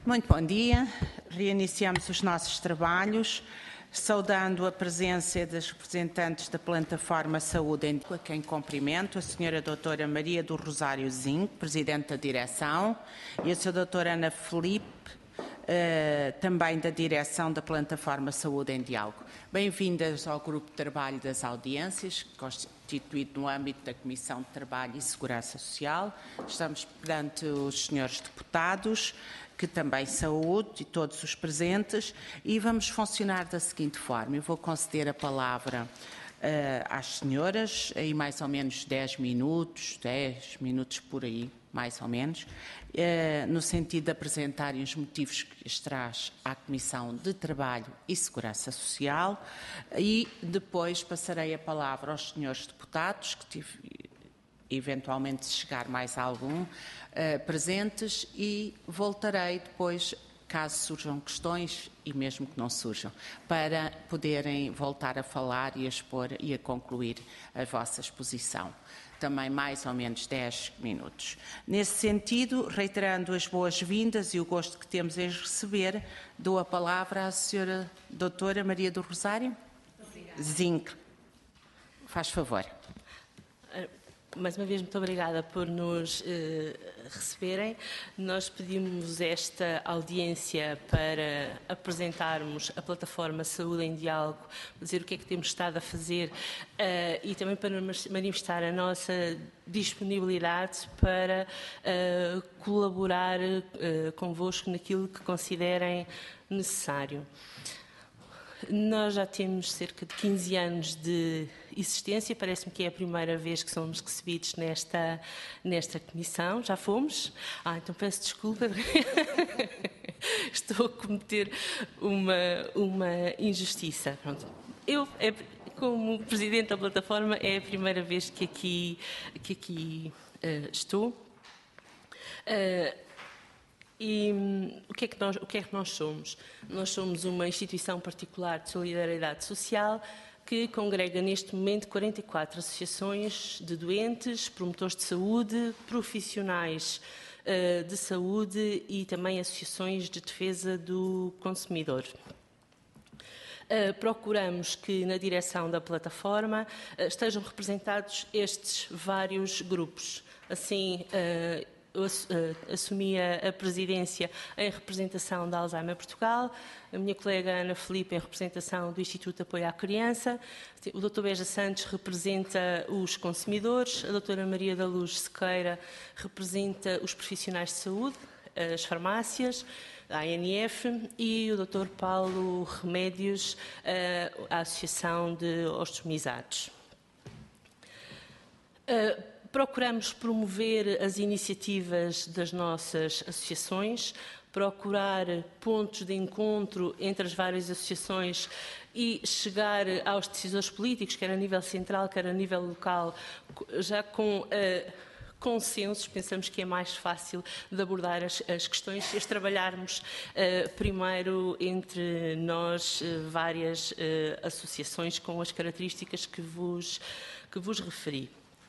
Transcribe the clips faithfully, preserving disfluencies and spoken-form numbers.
Muito bom dia. Reiniciamos os nossos trabalhos, saudando a presença das representantes da Plataforma Saúde em Dia, a quem cumprimento, a senhora doutora Maria do Rosário Zinco, Presidente da Direção, e a senhora doutora Ana Filipe, uh, também da Direção da Plataforma Saúde em Diálogo. Bem-vindas ao Grupo de Trabalho das Audiências, constituído no âmbito da Comissão de Trabalho e Segurança Social. Estamos perante os senhores deputados, que também saúde, e todos os presentes, e vamos funcionar da seguinte forma. Eu vou conceder a palavra uh, às senhoras, em mais ou menos dez minutos, dez minutos por aí, mais ou menos, uh, no sentido de apresentarem os motivos que as traz à Comissão de Trabalho e Segurança Social, e depois passarei a palavra aos senhores deputados, que tive, eventualmente, se chegar mais algum, uh, presentes, e voltarei depois, caso surjam questões, e mesmo que não surjam, para poderem voltar a falar e a expor e a concluir a vossa exposição. Também mais ou menos dez minutos. Nesse sentido, reiterando as boas-vindas e o gosto que temos em receber, dou a palavra à senhora doutora Maria do Rosário Zinco. Faz favor. Mais uma vez, muito obrigada por nos eh, receberem. Nós pedimos esta audiência para apresentarmos a plataforma Saúde em Diálogo, dizer o que é que temos estado a fazer eh, e também para manifestar a nossa disponibilidade para eh, colaborar eh, convosco naquilo que considerem necessário. Nós já temos cerca de quinze anos de existência, parece-me que é a primeira vez que somos recebidos nesta, nesta comissão. Já fomos? Ah, então peço desculpa, estou a cometer uma, uma injustiça. Pronto. Eu, é, como Presidente da plataforma, é a primeira vez que aqui, que aqui uh, estou. Uh, E hum, o, que é que nós, o que é que nós somos? Nós somos uma instituição particular de solidariedade social que congrega neste momento quarenta e quatro associações de doentes, promotores de saúde, profissionais uh, de saúde e também associações de defesa do consumidor. Uh, procuramos que na direção da plataforma uh, estejam representados estes vários grupos. Assim, uh, Eu assumi a presidência em representação da Alzheimer Portugal, a minha colega Ana Filipe em representação do Instituto de Apoio à Criança, o doutor Beja Santos representa os consumidores, a doutora Maria da Luz Sequeira representa os profissionais de saúde, as farmácias, a A N F, e o doutor Paulo Remédios, a Associação de Ostomizados. Procuramos promover as iniciativas das nossas associações, procurar pontos de encontro entre as várias associações e chegar aos decisores políticos, quer a nível central, quer a nível local, já com uh, consensos. Pensamos que é mais fácil de abordar as, as questões se as trabalharmos uh, primeiro entre nós, uh, várias uh, associações com as características que vos, que vos referi.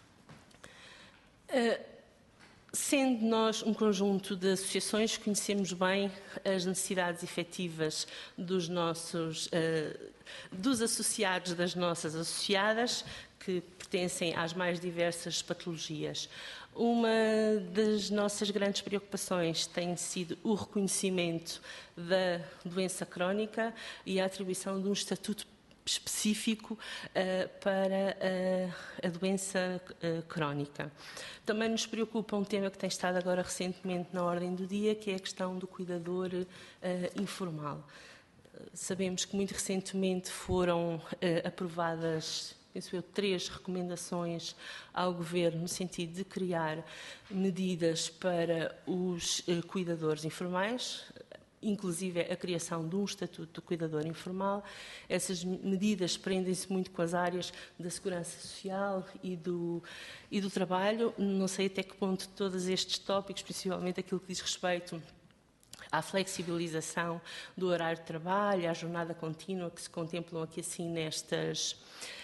Uh, sendo nós um conjunto de associações, conhecemos bem as necessidades efetivas dos nossos, uh, dos associados das nossas associadas, que pertencem às mais diversas patologias. Uma das nossas grandes preocupações tem sido o reconhecimento da doença crónica e a atribuição de um estatuto específico uh, para uh, a doença uh, crónica. Também nos preocupa um tema que tem estado agora recentemente na ordem do dia, que é a questão do cuidador uh, informal. Uh, sabemos que muito recentemente foram uh, aprovadas, penso eu, três recomendações ao Governo no sentido de criar medidas para os uh, cuidadores informais, inclusive a criação de um estatuto do cuidador informal. Essas medidas prendem-se muito com as áreas da segurança social e do, e do trabalho. Não sei até que ponto todos estes tópicos, principalmente aquilo que diz respeito à flexibilização do horário de trabalho, à jornada contínua, que se contemplam aqui assim nestas,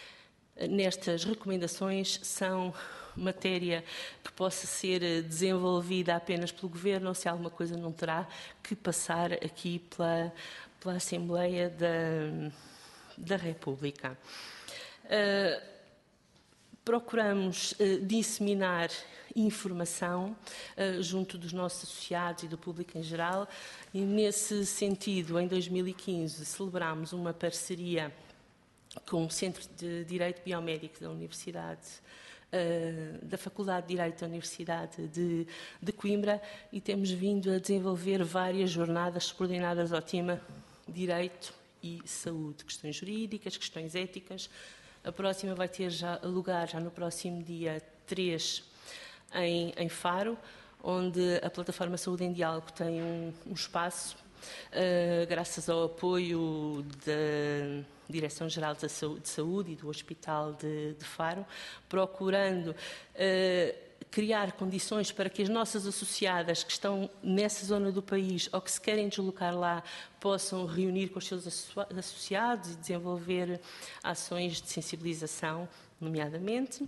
nestas recomendações são matéria que possa ser desenvolvida apenas pelo Governo, ou se alguma coisa não terá que passar aqui pela, pela Assembleia da, da República. Uh, procuramos uh, disseminar informação uh, junto dos nossos associados e do público em geral, e nesse sentido, em dois mil e quinze, celebramos uma parceria com o Centro de Direito Biomédico da Universidade, uh, da Faculdade de Direito da Universidade de, de Coimbra, e temos vindo a desenvolver várias jornadas coordenadas ao tema Direito e Saúde, questões jurídicas, questões éticas. A próxima vai ter já lugar já no próximo dia três em, em Faro, onde a plataforma Saúde em Diálogo tem um, um espaço, uh, graças ao apoio da Direção-Geral de Saúde e do Hospital de, de Faro, procurando uh, criar condições para que as nossas associadas que estão nessa zona do país ou que se querem deslocar lá possam reunir com os seus associados e desenvolver ações de sensibilização, nomeadamente.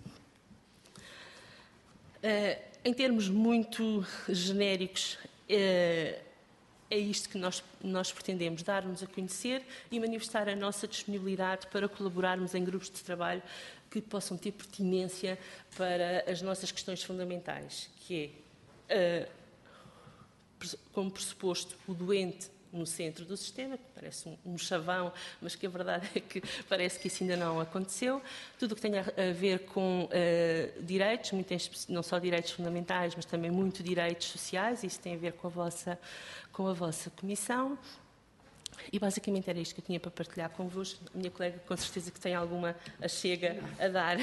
Uh, em termos muito genéricos, uh, é isto que nós, nós pretendemos, dar-nos a conhecer e manifestar a nossa disponibilidade para colaborarmos em grupos de trabalho que possam ter pertinência para as nossas questões fundamentais, que é, uh, como pressuposto, o doente no centro do sistema, que parece um, um chavão, mas que a verdade é que parece que isso ainda não aconteceu. Tudo o que tenha a ver com uh, direitos, muito em, não só direitos fundamentais, mas também muito direitos sociais, isso tem a ver com a vossa, com a vossa comissão. E basicamente era isto que eu tinha para partilhar convosco. A minha colega com certeza que tem alguma achega a dar.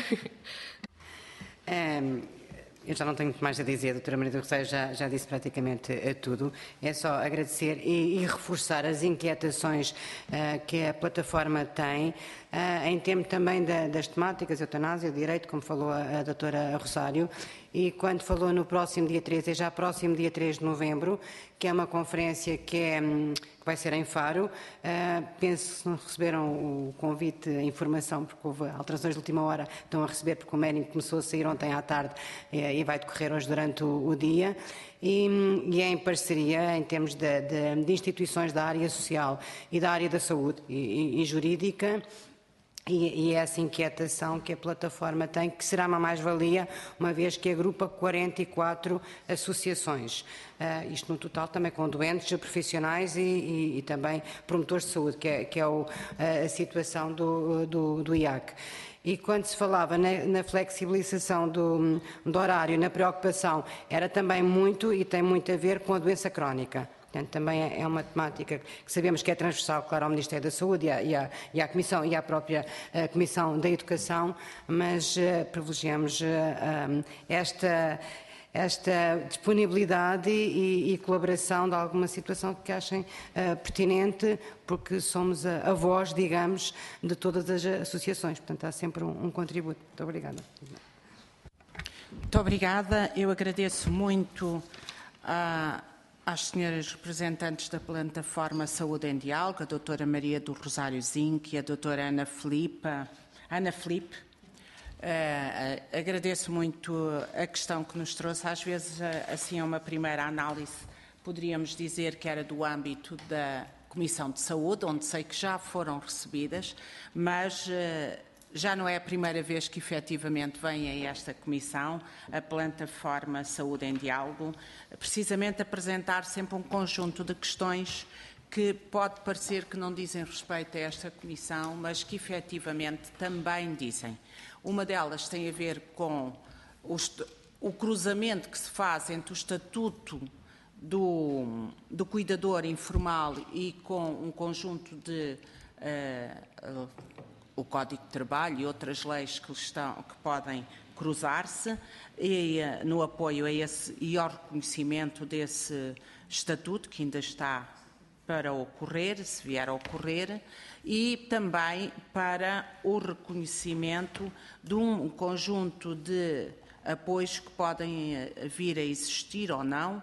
Um... Eu já não tenho muito mais a dizer, a doutora Maria do Rosário já, já disse praticamente uh, tudo. É só agradecer e, e reforçar as inquietações uh, que a plataforma tem, uh, em termos também da, das temáticas, eutanásia, direito, como falou a, a doutora Rosário, e quando falou no próximo dia três, é já próximo dia três de novembro, que é uma conferência que, é, que vai ser em Faro. Uh, penso que se não receberam o convite, a informação, porque houve alterações de última hora, estão a receber, porque o mailing começou a sair ontem à tarde uh, e vai decorrer hoje durante o, o dia. E, e é em parceria, em termos de, de, de instituições da área social e da área da saúde e, e, e jurídica. E, e essa inquietação que a plataforma tem, que será uma mais-valia, uma vez que agrupa quarenta e quatro associações. Uh, isto no total também com doentes, profissionais e, e, e também promotores de saúde, que é, que é o, a situação do, do, do I A C. E quando se falava na, na flexibilização do, do horário, na preocupação, era também muito e tem muito a ver com a doença crónica. Portanto, também é uma temática que sabemos que é transversal, claro, ao Ministério da Saúde e à, e à, e à Comissão e à própria uh, Comissão da Educação, mas uh, privilegiamos uh, um, esta, esta disponibilidade e, e colaboração de alguma situação que achem uh, pertinente, porque somos a, a voz, digamos, de todas as associações. Portanto, há sempre um, um contributo. Muito obrigada. Muito obrigada. Eu agradeço muito a... Uh, às senhoras representantes da plataforma Saúde em Diálogo, a doutora Maria do Rosário Zinck e a doutora Ana Filipe. Ana Filipe. Uh, agradeço muito a questão que nos trouxe. Às vezes, assim, a uma primeira análise, poderíamos dizer que era do âmbito da Comissão de Saúde, onde sei que já foram recebidas, mas uh, já não é a primeira vez que efetivamente vem a esta Comissão, a plataforma Saúde em Diálogo, precisamente apresentar sempre um conjunto de questões que pode parecer que não dizem respeito a esta Comissão, mas que efetivamente também dizem. Uma delas tem a ver com o, o cruzamento que se faz entre o Estatuto do, do Cuidador Informal e com um conjunto de... Uh, o Código de Trabalho e outras leis que, estão, que podem cruzar-se e no apoio a esse e ao reconhecimento desse estatuto que ainda está para ocorrer, se vier a ocorrer, e também para o reconhecimento de um conjunto de apoios que podem vir a existir ou não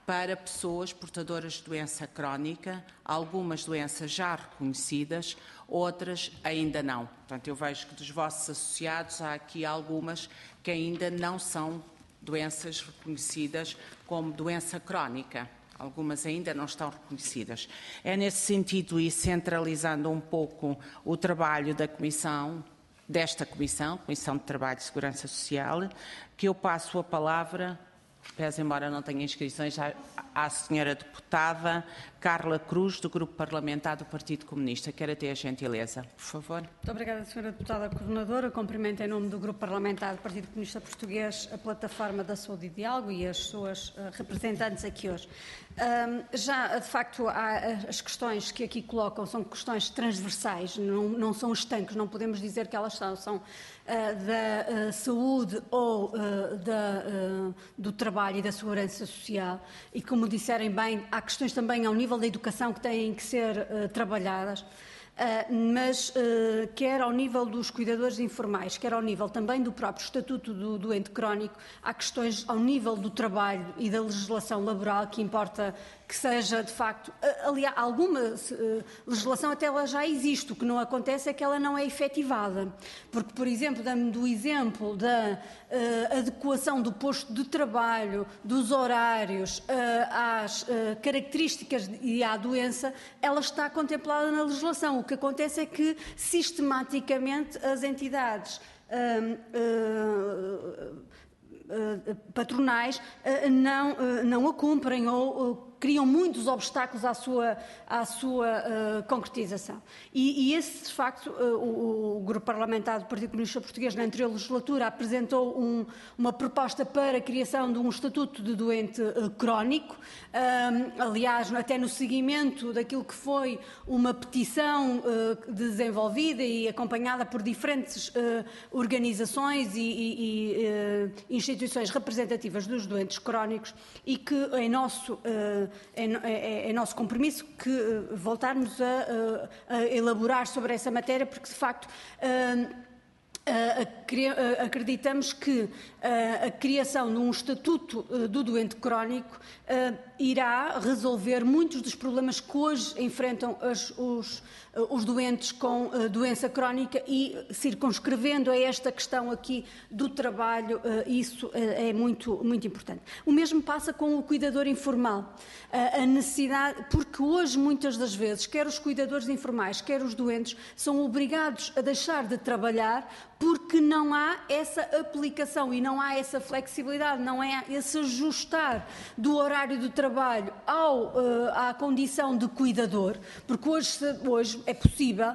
para pessoas portadoras de doença crónica, algumas doenças já reconhecidas, outras ainda não. Portanto, eu vejo que dos vossos associados há aqui algumas que ainda não são doenças reconhecidas como doença crónica. Algumas ainda não estão reconhecidas. É nesse sentido, e centralizando um pouco o trabalho da Comissão, desta Comissão, Comissão de Trabalho e Segurança Social, que eu passo a palavra, pese embora não tenha inscrições, à, à senhora deputada Carla Cruz, do Grupo Parlamentar do Partido Comunista. Quero ter a gentileza, por favor. Muito obrigada, senhora deputada coordenadora. Cumprimento em nome do Grupo Parlamentar do Partido Comunista Português a Plataforma da Saúde e Diálogo e as suas uh, representantes aqui hoje. Um, já, de facto, há, as questões que aqui colocam são questões transversais, não, não são estanques, não podemos dizer que elas são, são uh, da uh, saúde ou uh, da, uh, do trabalho e da segurança social e, como disserem bem, há questões também ao nível da educação que têm que ser uh, trabalhadas. Uh, mas uh, quer ao nível dos cuidadores informais, quer ao nível também do próprio Estatuto do Doente Crónico, há questões ao nível do trabalho e da legislação laboral que importa que seja, de facto, aliás, alguma uh, legislação até ela já existe, o que não acontece é que ela não é efetivada, porque, por exemplo, dando o exemplo da uh, adequação do posto de trabalho, dos horários, uh, às uh, características e à doença, ela está contemplada na legislação. O que acontece é que, sistematicamente, as entidades uh, uh, uh, patronais uh, não, uh, não a cumprem ou uh, criam muitos obstáculos à sua, à sua uh, concretização. E, e esse, de facto, uh, o, o Grupo Parlamentar do Partido Comunista Português, na anterior legislatura, apresentou um, uma proposta para a criação de um Estatuto de Doente uh, Crónico, um, aliás, até no seguimento daquilo que foi uma petição uh, desenvolvida e acompanhada por diferentes uh, organizações e, e, e uh, instituições representativas dos doentes crónicos e que, em nosso uh, É, é, é nosso compromisso que uh, voltarmos a, a, a elaborar sobre essa matéria, porque de facto uh, uh, acreditamos que uh, a criação de um estatuto uh, do doente crónico uh, irá resolver muitos dos problemas que hoje enfrentam as, os, uh, os doentes com uh, doença crónica e circunscrevendo a esta questão aqui do trabalho, uh, isso uh, é muito, muito importante. O mesmo passa com o cuidador informal. Uh, a necessidade, porque hoje muitas das vezes, quer os cuidadores informais, quer os doentes, são obrigados a deixar de trabalhar porque não há essa aplicação e não há essa flexibilidade, não há esse ajustar do horário de trabalho ao, uh, à condição de cuidador, porque hoje, hoje é possível, uh,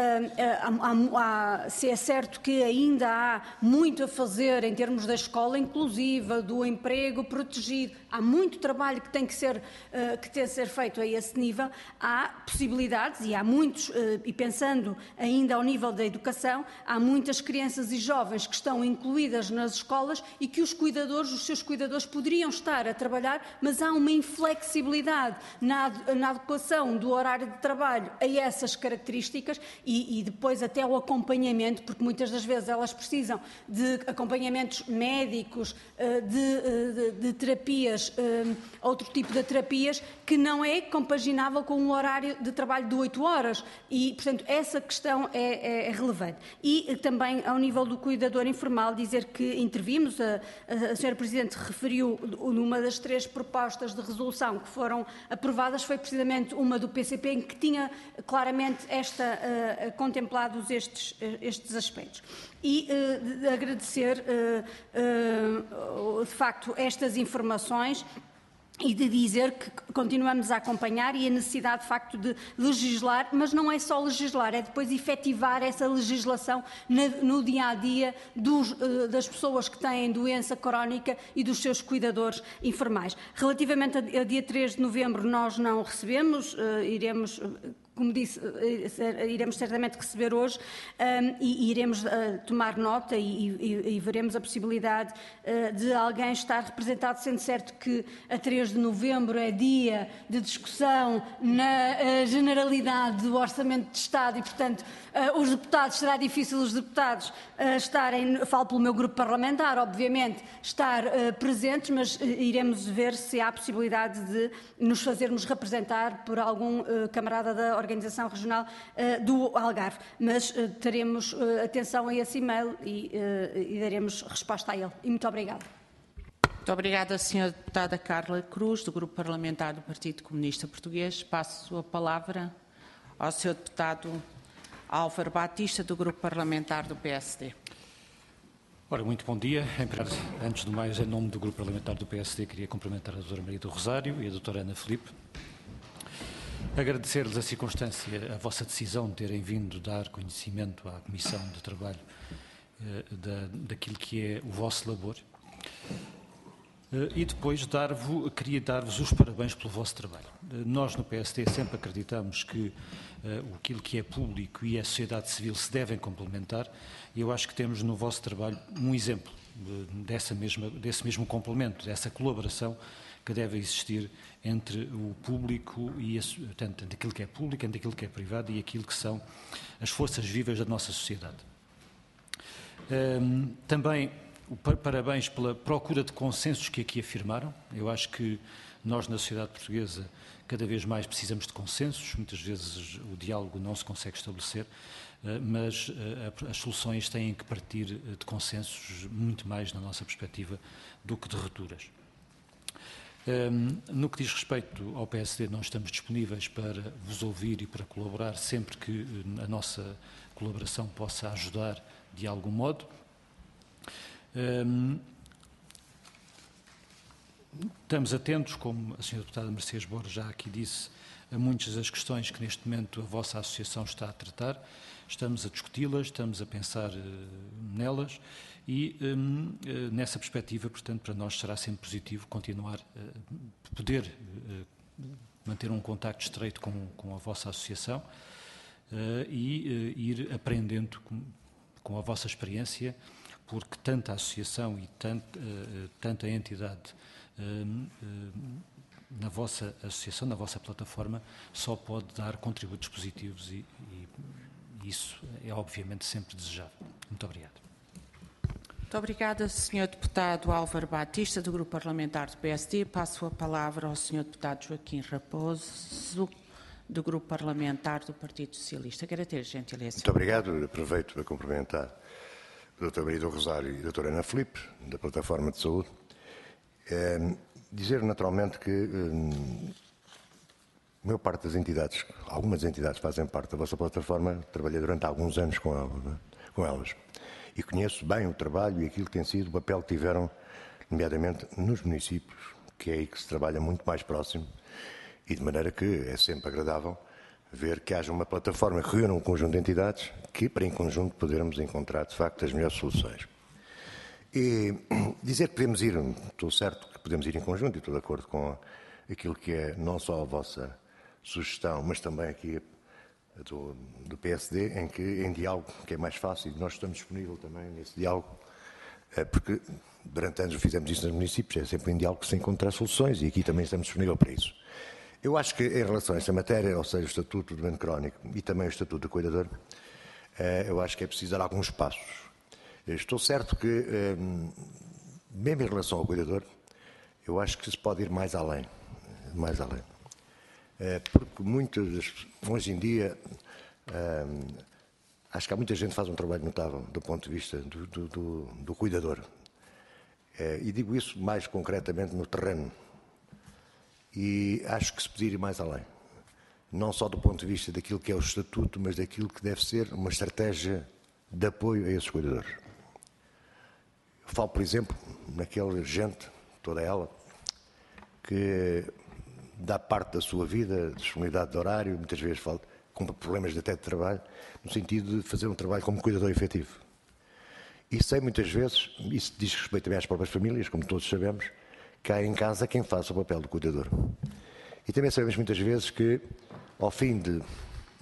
uh, há, há, se é certo que ainda há muito a fazer em termos da escola inclusiva, do emprego protegido, há muito trabalho que tem que ser, uh, que tem que ser feito a esse nível, há possibilidades e há muitos, uh, e pensando ainda ao nível da educação, há muitas crianças e jovens que estão incluídas nas escolas e que os cuidadores, os seus cuidadores poderiam estar a trabalhar, mas há uma inflexibilidade na, na adequação do horário de trabalho a essas características e, e depois até o acompanhamento, porque muitas das vezes elas precisam de acompanhamentos médicos, de, de, de terapias, outro tipo de terapias que não é compaginável com um horário de trabalho de oito horas e, portanto, essa questão é, é, é relevante. E também ao nível do cuidador informal, dizer que intervimos, a, a senhora Presidente referiu numa das três propostas de resolução que foram aprovadas, foi precisamente uma do P C P em que tinha claramente esta, uh, contemplados estes, estes aspectos. E uh, de agradecer, uh, uh, de facto, estas informações e de dizer que continuamos a acompanhar e a necessidade, de facto, de legislar, mas não é só legislar, é depois efetivar essa legislação no dia-a-dia dos, das pessoas que têm doença crónica e dos seus cuidadores informais. Relativamente a dia três de novembro, nós não recebemos, iremos como disse, iremos certamente receber hoje um, e iremos uh, tomar nota e, e, e veremos a possibilidade uh, de alguém estar representado, sendo certo que a três de novembro é dia de discussão na uh, generalidade do Orçamento de Estado e, portanto, uh, os deputados, será difícil os deputados uh, estarem, falo pelo meu grupo parlamentar, obviamente, estar uh, presentes, mas uh, iremos ver se há a possibilidade de nos fazermos representar por algum uh, camarada da Organização Regional uh, do Algarve, mas uh, teremos uh, atenção a esse e-mail e, uh, e daremos resposta a ele. E muito obrigada. Muito obrigada, senhora deputada Carla Cruz, do Grupo Parlamentar do Partido Comunista Português. Passo a palavra ao senhor deputado Álvaro Batista, do Grupo Parlamentar do P S D. Ora, muito bom dia. Antes de mais, em nome do Grupo Parlamentar do P S D, queria cumprimentar a doutora Maria do Rosário e a doutora Ana Filipe. Agradecer-lhes a circunstância, a vossa decisão de terem vindo dar conhecimento à Comissão de Trabalho eh, da, daquilo que é o vosso labor. Eh, e depois dar-vos, queria dar-vos os parabéns pelo vosso trabalho. Eh, nós no P S D sempre acreditamos que eh, aquilo que é público e a sociedade civil se devem complementar e eu acho que temos no vosso trabalho um exemplo eh, dessa mesma, desse mesmo complemento, dessa colaboração que deve existir entre o público e a, tanto entre aquilo que é público, entre aquilo que é privado e aquilo que são as forças vivas da nossa sociedade. Um, também parabéns pela procura de consensos que aqui afirmaram. Eu acho que nós na sociedade portuguesa cada vez mais precisamos de consensos, muitas vezes o diálogo não se consegue estabelecer, mas as soluções têm que partir de consensos muito mais na nossa perspectiva do que de rupturas. Um, no que diz respeito ao P S D, nós estamos disponíveis para vos ouvir e para colaborar sempre que a nossa colaboração possa ajudar de algum modo. Um, estamos atentos, como a senhora deputada Mercedes Borges já aqui disse, a muitas das questões que neste momento a vossa associação está a tratar. Estamos a discuti-las, estamos a pensar uh, nelas. E um, nessa perspectiva, portanto, para nós será sempre positivo continuar a poder uh, manter um contacto estreito com, com a vossa associação uh, e uh, ir aprendendo com, com a vossa experiência, porque tanto a associação e tanto, uh, tanta entidade uh, uh, na vossa associação, na vossa plataforma, só pode dar contributos positivos e, e isso é obviamente sempre desejável. Muito obrigado. Muito obrigada, senhor deputado Álvaro Batista, do Grupo Parlamentar do P S D. Passo a palavra ao senhor deputado Joaquim Raposo, do Grupo Parlamentar do Partido Socialista. Quero ter gentileza. Muito obrigado. Aproveito para cumprimentar a doutora Maria do Rosário e a doutora Ana Filipe, da Plataforma de Saúde. É, dizer naturalmente que hum, a maior parte das entidades, algumas entidades fazem parte da vossa plataforma, trabalhei durante alguns anos com elas. Não é? Com elas. E conheço bem o trabalho e aquilo que tem sido o papel que tiveram, nomeadamente nos municípios, que é aí que se trabalha muito mais próximo, e de maneira que é sempre agradável ver que haja uma plataforma que reúna um conjunto de entidades que, para em conjunto, podermos encontrar, de facto, as melhores soluções. E dizer que podemos ir, estou certo que podemos ir em conjunto, e estou de acordo com aquilo que é não só a vossa sugestão, mas também aqui Do, do P S D, em que em diálogo, que é mais fácil, e nós estamos disponíveis também nesse diálogo, porque durante anos fizemos isso nos municípios, é sempre em diálogo que se encontra soluções e aqui também estamos disponíveis para isso. Eu acho que em relação a esta matéria, ou seja, o Estatuto do Doente Crónico e também o Estatuto do Cuidador, eu acho que é preciso dar alguns passos. Estou certo que, mesmo em relação ao cuidador, eu acho que se pode ir mais além, mais além. Porque muitas, hoje em dia, hum, acho que há muita gente que faz um trabalho notável do ponto de vista do, do, do, do cuidador. É, e digo isso mais concretamente no terreno. E acho que se pode ir mais além. Não só do ponto de vista daquilo que é o estatuto, mas daquilo que deve ser uma estratégia de apoio a esses cuidadores. Eu falo, por exemplo, naquela gente, toda ela, que dá parte da sua vida, disponibilidade de horário, muitas vezes fala, com problemas de até de trabalho, no sentido de fazer um trabalho como cuidador efetivo. E sei muitas vezes, isso diz respeito também às próprias famílias, como todos sabemos, que há em casa quem faça o papel do cuidador. E também sabemos muitas vezes que, ao fim de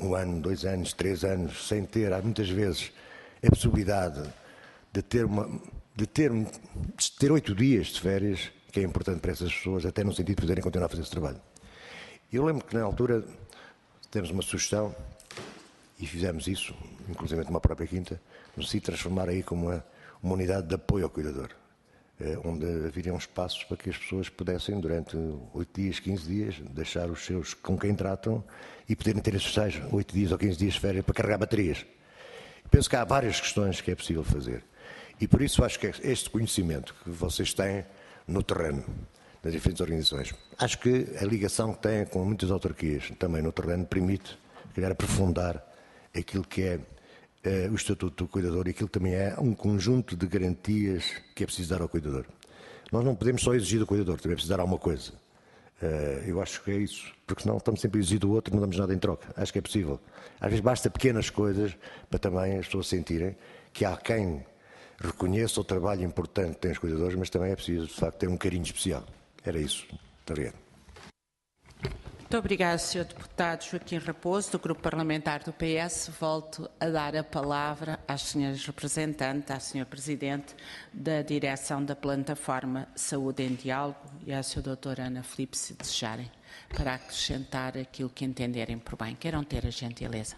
um ano, dois anos, três anos, sem ter, há muitas vezes, a possibilidade de ter, uma, de ter, de ter oito dias de férias, que é importante para essas pessoas, até no sentido de poderem continuar a fazer esse trabalho. Eu lembro que, na altura, temos uma sugestão, e fizemos isso, inclusive numa própria quinta, no sentido de transformar aí como uma, uma unidade de apoio ao cuidador, onde haveriam espaços para que as pessoas pudessem, durante oito dias, quinze dias, deixar os seus com quem tratam e poderem ter esses tais oito dias ou quinze dias de férias para carregar baterias. Penso que há várias questões que é possível fazer. E por isso acho que este conhecimento que vocês têm no terreno, das diferentes organizações, acho que a ligação que têm com muitas autarquias também no terreno permite, querer aprofundar aquilo que é eh, o Estatuto do Cuidador e aquilo também é um conjunto de garantias que é preciso dar ao cuidador. Nós não podemos só exigir do cuidador, também é preciso dar alguma coisa. Uh, eu acho que é isso, porque senão estamos sempre a exigir do outro e não damos nada em troca. Acho que é possível. Às vezes basta pequenas coisas para também as pessoas sentirem que há quem reconheça o trabalho importante que têm os cuidadores, mas também é preciso, de facto, ter um carinho especial. Era isso. Muito obrigado. Muito obrigado, senhor Deputado Joaquim Raposo, do Grupo Parlamentar do P S. Volto a dar a palavra às senhoras representantes, à senhora Presidente da Direção da Plataforma Saúde em Diálogo e à senhora Doutora Ana Filipe, se desejarem, para acrescentar aquilo que entenderem por bem. Queiram ter a gentileza.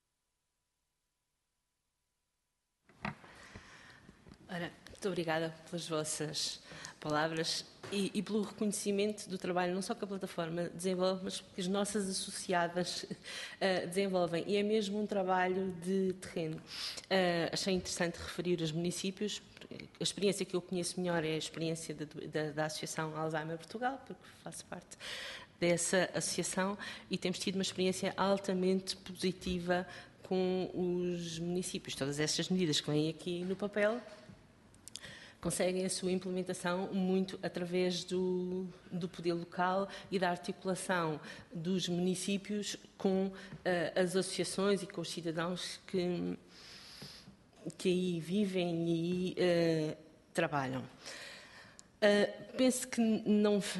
Ora, muito obrigada pelas vossas palavras e, e pelo reconhecimento do trabalho, não só que a plataforma desenvolve, mas que as nossas associadas uh, desenvolvem. E é mesmo um trabalho de terreno. Uh, achei interessante referir os municípios. A experiência que eu conheço melhor é a experiência de, de, da Associação Alzheimer Portugal, porque faço parte dessa associação e temos tido uma experiência altamente positiva com os municípios. Todas estas medidas que vêm aqui no papel conseguem a sua implementação muito através do, do poder local e da articulação dos municípios com uh, as associações e com os cidadãos que, que aí vivem e aí uh, trabalham. Uh, penso que não, uh,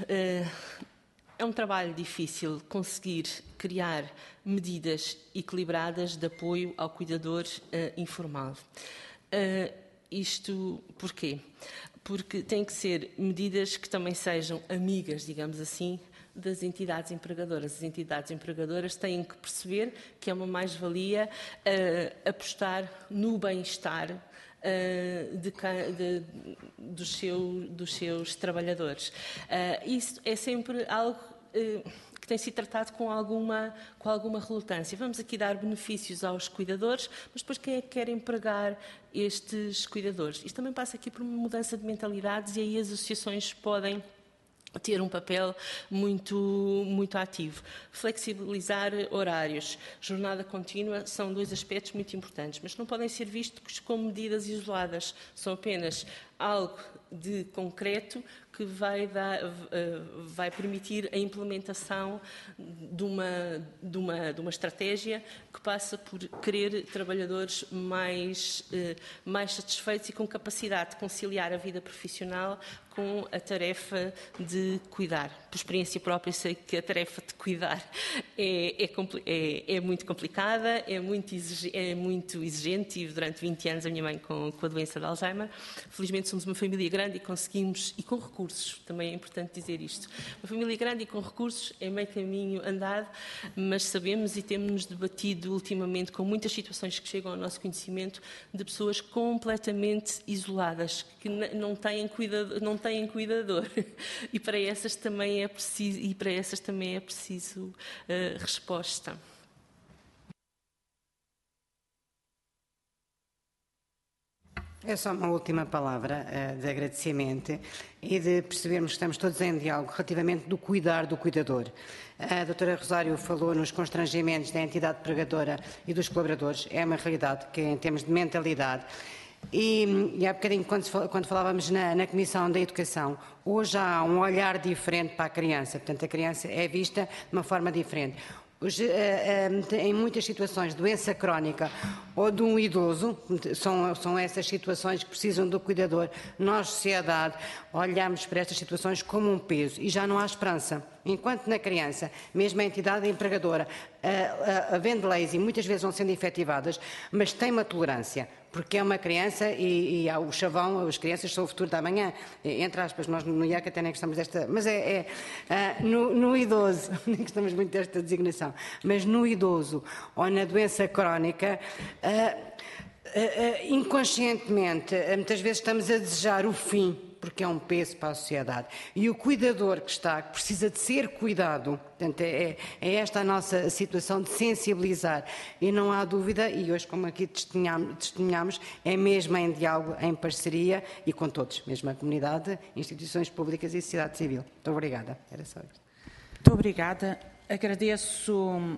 é um trabalho difícil conseguir criar medidas equilibradas de apoio ao cuidador uh, informal. Uh, Isto porquê? Porque têm que ser medidas que também sejam amigas, digamos assim, das entidades empregadoras. As entidades empregadoras têm que perceber que é uma mais-valia uh, apostar no bem-estar uh, de, de, dos, seu, dos seus trabalhadores. Uh, isso é sempre algo uh, que tem sido tratado com alguma, com alguma relutância. Vamos aqui dar benefícios aos cuidadores, mas depois quem é que quer empregar estes cuidadores? Isto também passa aqui por uma mudança de mentalidades e aí as associações podem ter um papel muito, muito ativo. Flexibilizar horários, jornada contínua, são dois aspectos muito importantes, mas não podem ser vistos como medidas isoladas, são apenas algo de concreto que vai, dar, vai permitir a implementação de uma, de, uma, de uma estratégia que passa por querer trabalhadores mais, mais satisfeitos e com capacidade de conciliar a vida profissional com a tarefa de cuidar. Por experiência própria, sei que a tarefa de cuidar é, é, é, é muito complicada, é muito, exigente, é muito exigente. Tive durante vinte anos a minha mãe com, com a doença de Alzheimer. Felizmente somos uma família grande e conseguimos, e com recursos, também é importante dizer isto. Uma família grande e com recursos é meio caminho andado, mas sabemos e temos-nos debatido ultimamente com muitas situações que chegam ao nosso conhecimento de pessoas completamente isoladas, que não têm cuidador, não têm cuidador. E para essas também é preciso, e para essas também é preciso uh, resposta. É só uma última palavra uh, de agradecimento e de percebermos que estamos todos em diálogo relativamente do cuidar do cuidador. A doutora Rosário falou nos constrangimentos da entidade pregadora e dos colaboradores. É uma realidade que, em termos de mentalidade, E, e há bocadinho, quando, quando falávamos na, na Comissão da Educação, hoje há um olhar diferente para a criança, portanto a criança é vista de uma forma diferente. Os, em muitas situações, doença crónica ou de um idoso, são, são essas situações que precisam do cuidador. Nós, sociedade, olhamos para estas situações como um peso e já não há esperança. Enquanto na criança, mesmo a entidade empregadora, havendo leis e muitas vezes vão sendo efetivadas, mas tem uma tolerância, porque é uma criança e, e há o chavão, as crianças são o futuro da manhã, entre aspas, nós no I A C até nem gostamos desta, mas é, é uh, no, no idoso, nem gostamos muito desta designação, mas no idoso ou na doença crónica, uh, uh, uh, inconscientemente, uh, muitas vezes estamos a desejar o fim, porque é um peso para a sociedade. E o cuidador que está, que precisa de ser cuidado, portanto, é, é esta a nossa situação de sensibilizar. E não há dúvida, e hoje, como aqui testemunhamos, é mesmo em diálogo, em parceria e com todos, mesmo a comunidade, instituições públicas e sociedade civil. Muito obrigada. Era só isto. Muito obrigada. Agradeço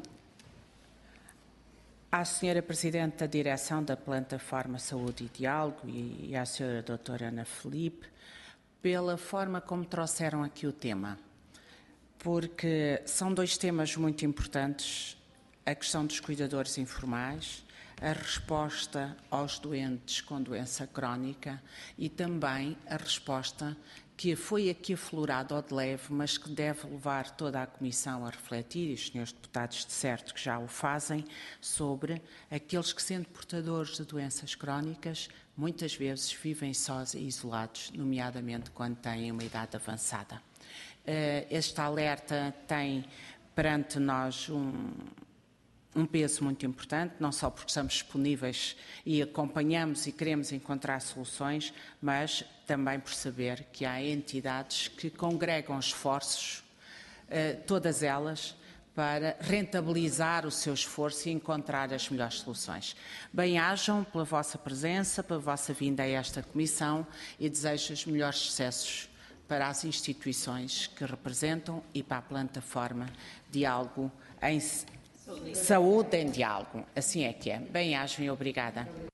à senhora Presidente da Direção da Plataforma Saúde e Diálogo e à senhora doutora Ana Filipe pela forma como trouxeram aqui o tema, porque são dois temas muito importantes, a questão dos cuidadores informais, a resposta aos doentes com doença crónica e também a resposta que foi aqui aflorada ao de leve, mas que deve levar toda a Comissão a refletir, e os senhores deputados de certo que já o fazem, sobre aqueles que, sendo portadores de doenças crónicas, muitas vezes vivem sós e isolados, nomeadamente quando têm uma idade avançada. Este alerta tem perante nós um, um peso muito importante, não só porque estamos disponíveis e acompanhamos e queremos encontrar soluções, mas também por saber que há entidades que congregam esforços, todas elas, para rentabilizar o seu esforço e encontrar as melhores soluções. Bem-ajam pela vossa presença, pela vossa vinda a esta Comissão e desejo os melhores sucessos para as instituições que representam e para a plataforma Diálogo em Saúde em Diálogo. Assim é que é. Bem-ajam e obrigada.